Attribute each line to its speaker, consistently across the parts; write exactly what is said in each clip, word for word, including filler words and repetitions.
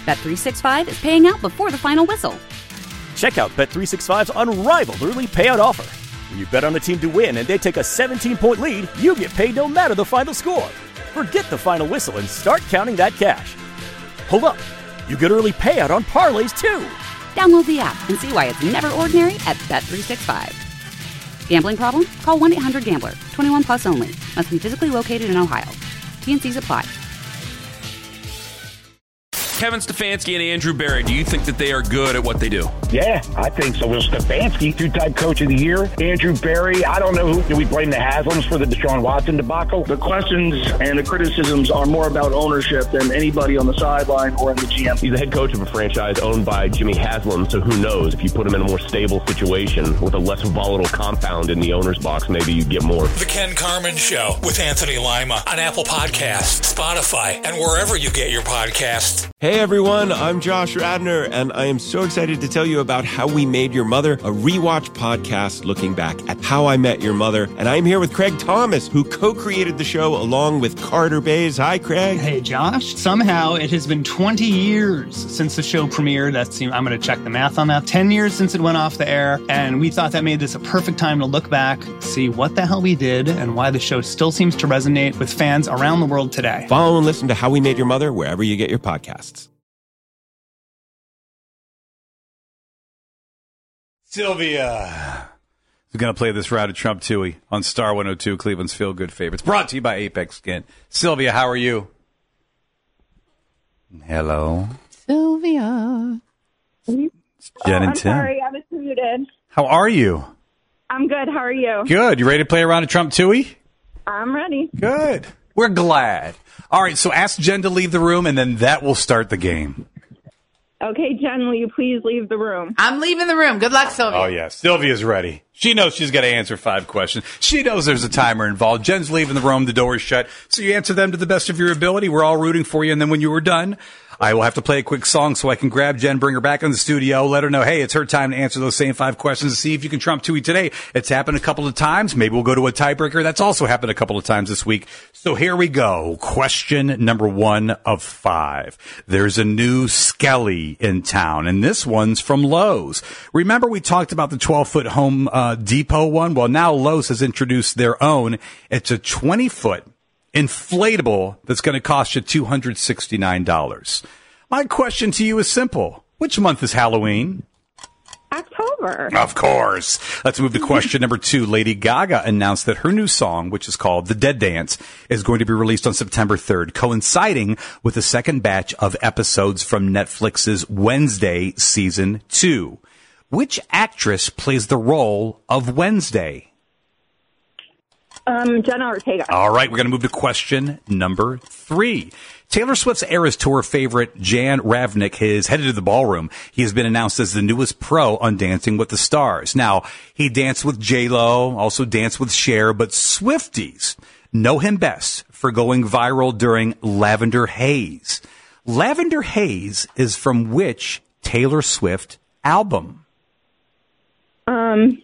Speaker 1: Bet three sixty-five is paying out before the final whistle.
Speaker 2: Check out Bet three sixty-five's unrivaled early payout offer. When you bet on a team to win and they take a seventeen-point lead, you get paid no matter the final score. Forget the final whistle and start counting that cash. Hold up. You get early payout on parlays, too.
Speaker 1: Download the app and see why it's never ordinary at Bet three sixty-five. Gambling problem? Call one eight hundred gambler. twenty-one plus only. Must be physically located in Ohio. T N Cs apply.
Speaker 3: Kevin Stefanski and Andrew Berry, do you think that they are good at what they do?
Speaker 4: Yeah, I think so. Well, Stefanski, two-time coach of the year. Andrew Berry, I don't know who. Do we blame the Haslams for the Deshaun Watson debacle?
Speaker 5: The questions and the criticisms are more about ownership than anybody on the sideline or in the G M.
Speaker 6: He's the head coach of a franchise owned by Jimmy Haslam, so who knows? If you put him in a more stable situation with a less volatile compound in the owner's box, maybe you get more.
Speaker 7: The Ken Carman Show with Anthony Lima on Apple Podcasts, Spotify, and wherever you get your podcasts.
Speaker 8: Hey everyone, I'm Josh Radner, and I am so excited to tell you about How We Made Your Mother, a rewatch podcast looking back at How I Met Your Mother. And I'm here with Craig Thomas, who co-created the show along with Carter Bays. Hi, Craig.
Speaker 9: Hey, Josh. Somehow it has been twenty years since the show premiered. That's, I'm going to check the math on that. ten years since it went off the air, and we thought that made this a perfect time to look back, see what the hell we did, and why the show still seems to resonate with fans around the world today.
Speaker 8: Follow and listen to How We Made Your Mother wherever you get your podcasts.
Speaker 10: Sylvia is going to play this round of Trump Toohey on Star one oh two, Cleveland's Feel Good Favorites. Brought to you by Apex Skin. Sylvia, how are you? Hello.
Speaker 11: Sylvia.
Speaker 10: It's Jen
Speaker 11: oh,
Speaker 10: and
Speaker 11: I'm
Speaker 10: Tim.
Speaker 11: sorry, I was muted.
Speaker 10: How are you?
Speaker 11: I'm good. How are you?
Speaker 10: Good. You ready to play a round of Trump Toohey?
Speaker 11: I'm ready.
Speaker 10: Good. We're glad. All right, so ask Jen to leave the room, and then that will start the game.
Speaker 11: Okay, Jen, will you please leave the room?
Speaker 12: I'm leaving the room. Good luck, Sylvia.
Speaker 10: Oh, yeah. Sylvia's ready. She knows she's got to answer five questions. She knows there's a timer involved. Jen's leaving the room. The door is shut. So you answer them to the best of your ability. We're all rooting for you. And then when you were done, I will have to play a quick song so I can grab Jen, bring her back in the studio, let her know, hey, it's her time to answer those same five questions and see if you can trump Toohey today. It's happened a couple of times. Maybe we'll go to a tiebreaker. That's also happened a couple of times this week. So here we go. Question number one of five. There's a new Skelly in town, and this one's from Lowe's. Remember we talked about the twelve-foot Home uh, Depot one? Well, now Lowe's has introduced their own. It's a twenty-foot inflatable that's going to cost you two hundred sixty-nine dollars. My question to you is simple. Which month is Halloween?
Speaker 11: October.
Speaker 10: Of course. Let's move to question number two. Lady Gaga announced that her new song, which is called The Dead Dance, is going to be released on September third, coinciding with the second batch of episodes from Netflix's Wednesday season two. Which actress plays the role of Wednesday?
Speaker 11: Um, Jenna Ortega.
Speaker 10: All right, we're going to move to question number three. Taylor Swift's Eras Tour favorite, Jan Ravnik, is headed to the ballroom. He has been announced as the newest pro on Dancing with the Stars. Now, he danced with J-Lo, also danced with Cher, but Swifties know him best for going viral during Lavender Haze. Lavender Haze is from which Taylor Swift album?
Speaker 11: Um...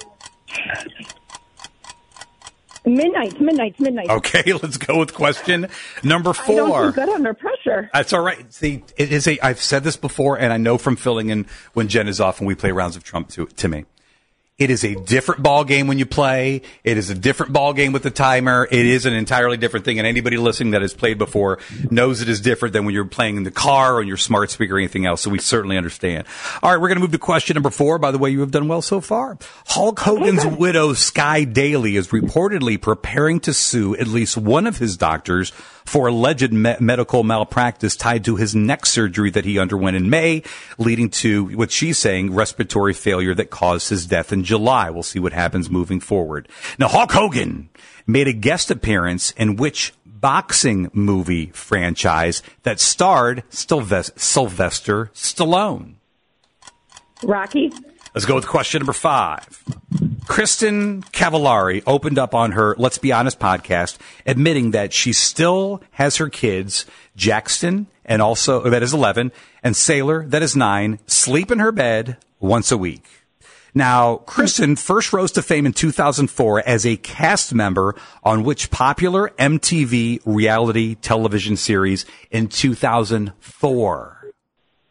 Speaker 11: Midnight, midnight, midnight.
Speaker 10: Okay, let's go with question number four.
Speaker 11: I don't feel good under pressure.
Speaker 10: That's all right. See, it is a, I've said this before, and I know from filling in when Jen is off and we play rounds of Trump to, to me. It is a different ball game when you play. It is a different ball game with the timer. It is an entirely different thing. And anybody listening that has played before knows it is different than when you're playing in the car or on your smart speaker or anything else. So we certainly understand. All right, we're going to move to question number four. By the way, you have done well so far. Hulk Hogan's widow, Sky Daly, is reportedly preparing to sue at least one of his doctors for alleged me- medical malpractice tied to his neck surgery that he underwent in May, leading to what she's saying, respiratory failure that caused his death in July. We'll see what happens moving forward. Now, Hulk Hogan made a guest appearance in which boxing movie franchise that starred Sylvester, Sylvester Stallone?
Speaker 11: Rocky.
Speaker 10: Let's go with question number five. Kristen Cavallari opened up on her Let's Be Honest podcast, admitting that she still has her kids, Jackson, and also, that is eleven, and Sailor, that is nine, sleep in her bed once a week. Now, Kristen first rose to fame in two thousand four as a cast member on which popular M T V reality television series in two thousand four?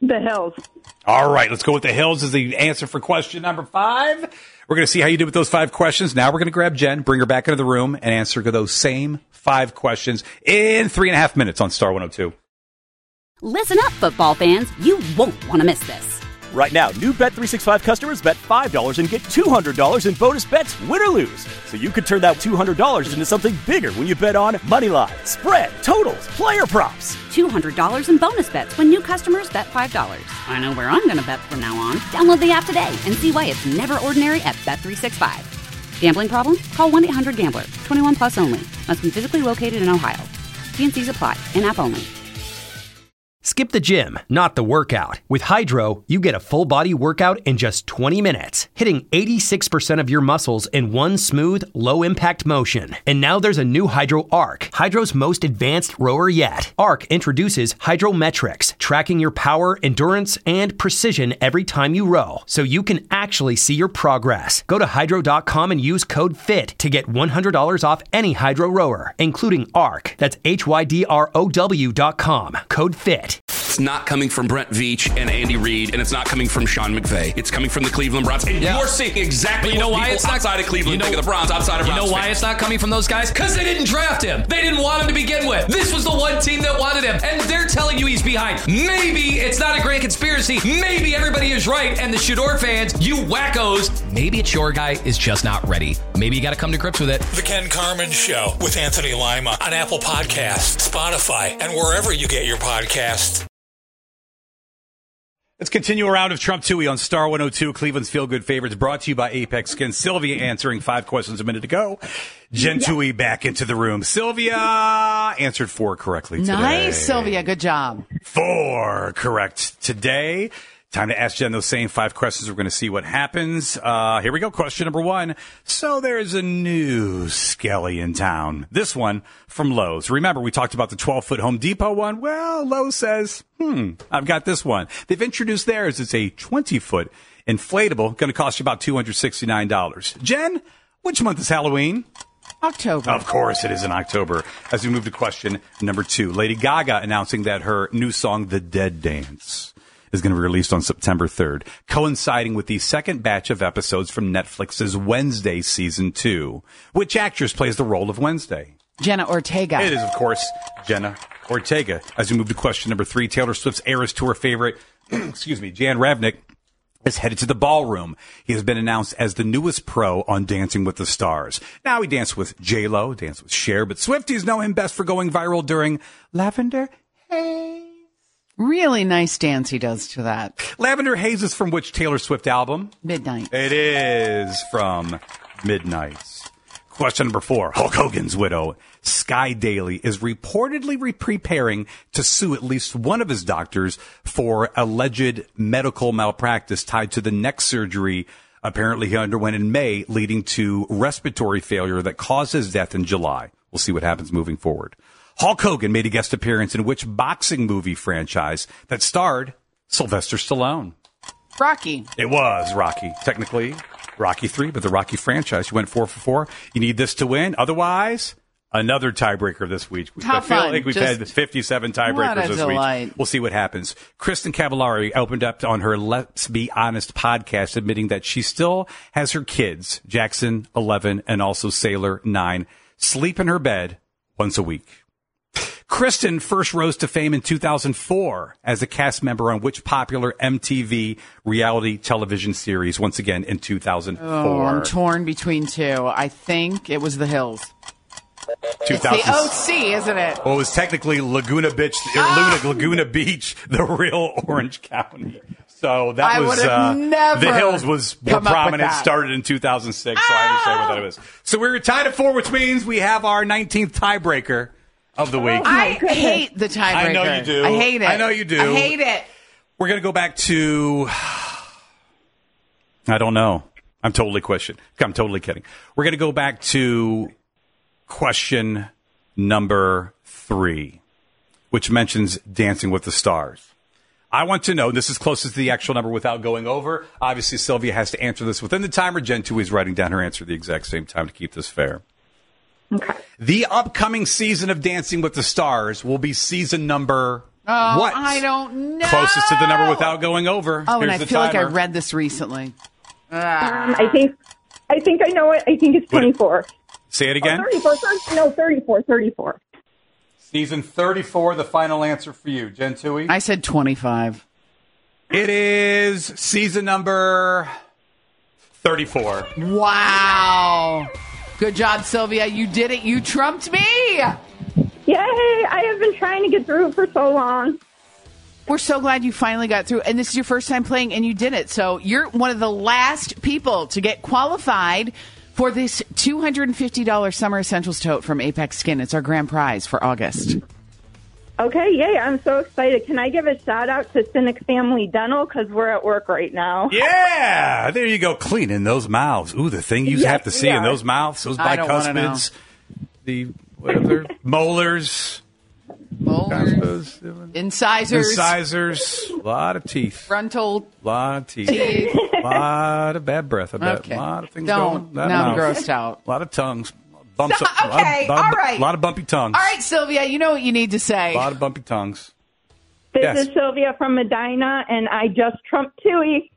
Speaker 11: The Hills.
Speaker 10: All right, let's go with the Hills as the answer for question number five. We're going to see how you did with those five questions. Now we're going to grab Jen, bring her back into the room, and answer those same five questions in three and a half minutes on Star one oh two.
Speaker 1: Listen up, football fans. You won't want to miss this.
Speaker 2: Right now, new Bet three sixty-five customers bet five dollars and get two hundred dollars in bonus bets, win or lose. So you could turn that two hundred dollars into something bigger when you bet on money line, spread, totals, player props.
Speaker 1: two hundred dollars in bonus bets when new customers bet five dollars. I know where I'm going to bet from now on. Download the app today and see why it's never ordinary at Bet three sixty-five. Gambling problem? Call one eight hundred gambler. twenty-one plus only. Must be physically located in Ohio. T and C's apply. In-app only.
Speaker 12: Skip the gym, not the workout. With Hydro, you get a full-body workout in just twenty minutes, hitting eighty-six percent of your muscles in one smooth, low-impact motion. And now there's a new Hydro Arc, Hydro's most advanced rower yet. Arc introduces Hydrometrics, tracking your power, endurance, and precision every time you row, so you can actually see your progress. Go to hydro dot com and use code FIT to get one hundred dollars off any Hydro rower, including Arc. That's H Y D R O W dot com. Code FIT.
Speaker 3: It's not coming from Brent Veach and Andy Reid, and it's not coming from Sean McVay. It's coming from the Cleveland Browns. And
Speaker 13: yeah.
Speaker 3: you're seeing exactly
Speaker 13: but you know
Speaker 3: what
Speaker 13: why
Speaker 3: people
Speaker 13: it's not,
Speaker 3: outside of Cleveland
Speaker 13: you know,
Speaker 3: think of the Browns, outside of
Speaker 13: You
Speaker 3: Browns
Speaker 13: know why
Speaker 3: fans.
Speaker 13: it's not coming from those guys? Because they didn't draft him. They didn't want him to begin with. This was the one team that wanted him, and they're telling you he's behind. Maybe it's not a grand conspiracy. Maybe everybody is right, and the Shador fans, you wackos, maybe it's your guy is just not ready. Maybe you got to come to grips with it.
Speaker 7: The Ken Carman Show with Anthony Lima on Apple Podcasts, Spotify, and wherever you get your podcasts.
Speaker 10: Let's continue a round of Trump Tooie on Star one oh two, Cleveland's Feel Good Favorites, brought to you by Apex Skin. Sylvia answering five questions a minute ago. Jen yeah. Tooie back into the room. Sylvia answered four correctly today.
Speaker 14: Nice, Sylvia. Good job.
Speaker 10: Four correct today. Time to ask Jen those same five questions. We're going to see what happens. Uh, here we go. Question number one. So there's a new Skelly in town. This one from Lowe's. Remember, we talked about the twelve-foot Home Depot one. Well, Lowe's says, hmm, I've got this one. They've introduced theirs. It's a twenty-foot inflatable. Going to cost you about two hundred sixty-nine dollars. Jen, which month is Halloween?
Speaker 14: October.
Speaker 10: Of course it is in October. As we move to question number two. Lady Gaga announcing that her new song, The Dead Dance, is going to be released on September third, coinciding with the second batch of episodes from Netflix's Wednesday season two. Which actress plays the role of Wednesday?
Speaker 14: Jenna Ortega.
Speaker 10: It is, of course, Jenna Ortega. As we move to question number three, Taylor Swift's Eras Tour favorite, excuse me, Jan Ravnik, is headed to the ballroom. He has been announced as the newest pro on Dancing with the Stars. Now he danced with J-Lo, danced with Cher, but Swifties know him best for going viral during Lavender Haze.
Speaker 14: Really nice dance he does to that.
Speaker 10: Lavender Haze is from which Taylor Swift album?
Speaker 14: Midnight.
Speaker 10: It is from Midnights. Question number four. Hulk Hogan's widow, Sky Daly, is reportedly re- preparing to sue at least one of his doctors for alleged medical malpractice tied to the neck surgery apparently he underwent in May, leading to respiratory failure that caused his death in July. We'll see what happens moving forward. Hulk Hogan made a guest appearance in which boxing movie franchise that starred Sylvester Stallone?
Speaker 14: Rocky.
Speaker 10: It was Rocky. Technically, Rocky three, but the Rocky franchise. You went four for four. You need this to win. Otherwise, another tiebreaker this week.
Speaker 14: Top
Speaker 10: I feel
Speaker 14: fun.
Speaker 10: like we've
Speaker 14: Just,
Speaker 10: had fifty-seven tiebreakers this
Speaker 14: delight.
Speaker 10: week. We'll see what happens. Kristen Cavallari opened up on her Let's Be Honest podcast, admitting that she still has her kids, Jackson, eleven, and also Sailor, nine, sleep in her bed once a week. Kristen first rose to fame in two thousand four as a cast member on which popular M T V reality television series, once again in two thousand four?
Speaker 14: Oh, I'm torn between two. I think it was The Hills.
Speaker 10: two thousand
Speaker 14: It's the O C, isn't it?
Speaker 10: Well, it was technically Laguna Beach, or
Speaker 14: Ah!
Speaker 10: Laguna, Laguna Beach, the real Orange County. So that
Speaker 14: I
Speaker 10: was,
Speaker 14: would have
Speaker 10: uh,
Speaker 14: never
Speaker 10: The Hills was more
Speaker 14: come up with
Speaker 10: prominent,
Speaker 14: that.
Speaker 10: started in two thousand six, so I understand what that was. So we're tied at four, which means we have our nineteenth tiebreaker of the week.
Speaker 14: I hate the tiebreaker.
Speaker 10: I know you do.
Speaker 14: I hate it.
Speaker 10: I know you do.
Speaker 14: I hate it.
Speaker 10: We're going to go back to, I don't know. I'm totally questioning. I'm totally kidding. We're going to go back to question number three, which mentions Dancing with the Stars. I want to know, this is closest to the actual number without going over. Obviously, Sylvia has to answer this within the timer. Jen Tooie is writing down her answer at the exact same time to keep this fair.
Speaker 11: Okay.
Speaker 10: The upcoming season of Dancing with the Stars will be season number
Speaker 14: Oh,
Speaker 10: What?
Speaker 14: I don't know.
Speaker 10: Closest to the number without going over.
Speaker 14: Oh,
Speaker 10: Here's
Speaker 14: and I
Speaker 10: the
Speaker 14: feel like I
Speaker 10: timer.
Speaker 14: read this recently.
Speaker 11: Um, I think, I think I know it. I think it's twenty-four.
Speaker 10: Say it again.
Speaker 11: Oh, thirty-four, thirty, no, thirty-four, thirty-four.
Speaker 10: Season thirty-four, the final answer for you. Jen Tui?
Speaker 14: I said twenty-five.
Speaker 10: It is season number thirty-four.
Speaker 14: Wow. Good job, Sylvia. You did it. You trumped me.
Speaker 11: Yay! I have been trying to get through it for so long.
Speaker 14: We're so glad you finally got through. And this is your first time playing, and you did it. So you're one of the last people to get qualified for this two hundred fifty dollars Summer Essentials tote from Apex Skin. It's our grand prize for August.
Speaker 11: Okay, yay. I'm so excited. Can I give a shout out to Cynic Family Dental? Because we're at work right now.
Speaker 10: Yeah! There you go. Cleaning those mouths. Ooh, the thing you
Speaker 11: Yes,
Speaker 10: have to see
Speaker 11: we
Speaker 10: in
Speaker 11: are.
Speaker 10: those mouths, those
Speaker 14: I don't wanna know.
Speaker 10: bicuspids, the whatever, molars,
Speaker 14: Molars, incisors,
Speaker 10: incisors, a lot of teeth.
Speaker 14: frontal.
Speaker 10: A lot of teeth.
Speaker 14: Teeth.
Speaker 10: A lot of bad breath, I bet.
Speaker 14: Okay.
Speaker 10: A lot of things
Speaker 14: Don't.
Speaker 10: going. That
Speaker 14: Now I'm
Speaker 10: mouth.
Speaker 14: grossed out.
Speaker 10: A lot of tongues. Bumps
Speaker 14: Stop.
Speaker 10: up, a lot of-
Speaker 14: Okay,
Speaker 10: lot of-
Speaker 14: all right.
Speaker 10: A lot of bumpy tongues.
Speaker 14: All right, Sylvia, you know what you need to say.
Speaker 10: A lot of bumpy tongues.
Speaker 11: This
Speaker 10: Yes.
Speaker 11: is Sylvia from Medina, and I just trumped Tui.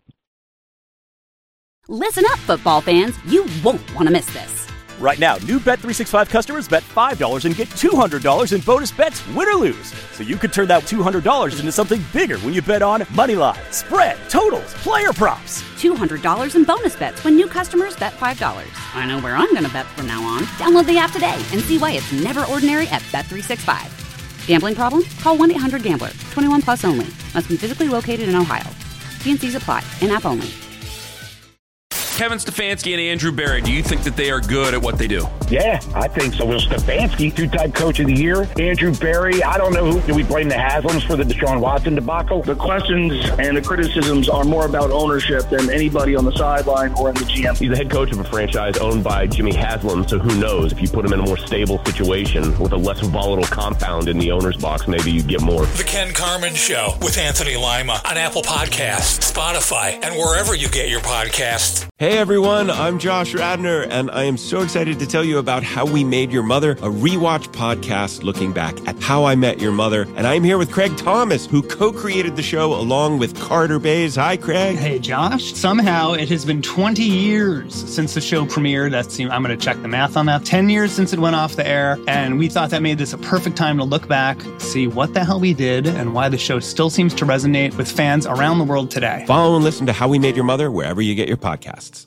Speaker 1: Listen up, football fans. You won't want to miss this.
Speaker 2: Right now, new Bet three sixty-five customers bet five dollars and get two hundred dollars in bonus bets, win or lose. So you could turn that two hundred dollars into something bigger when you bet on money line, spread, totals, player props.
Speaker 1: two hundred dollars in bonus bets when new customers bet five dollars. I know where I'm going to bet from now on. Download the app today and see why it's never ordinary at Bet three sixty-five. Gambling problem? Call one eight hundred gambler. twenty-one plus only. Must be physically located in Ohio. T and C's apply. In-app only.
Speaker 3: Kevin Stefanski and Andrew Berry, do you think that they are good at what they do?
Speaker 4: Yeah, I think so. Will Stefanski, two-time coach of the year. Andrew Berry, I don't know who. Do we blame the Haslams for the Deshaun Watson debacle?
Speaker 5: The questions and the criticisms are more about ownership than anybody on the sideline or in the G M.
Speaker 6: He's the head coach of a franchise owned by Jimmy Haslam, so who knows? If you put him in a more stable situation with a less volatile compound in the owner's box, maybe you get more.
Speaker 7: The Ken Carmen Show with Anthony Lima on Apple Podcasts, Spotify, and wherever you get your podcasts.
Speaker 8: Hey everyone, I'm Josh Radner, and I am so excited to tell you about How We Made Your Mother, a rewatch podcast looking back at How I Met Your Mother. And I'm here with Craig Thomas, who co-created the show along with Carter Bays. Hi, Craig.
Speaker 9: Hey, Josh. Somehow it has been twenty years since the show premiered. That's, I'm going to check the math on that. ten years since it went off the air. And we thought that made this a perfect time to look back, see what the hell we did, and why the show still seems to resonate with fans around the world today.
Speaker 8: Follow and listen to How We Made Your Mother wherever you get your podcasts.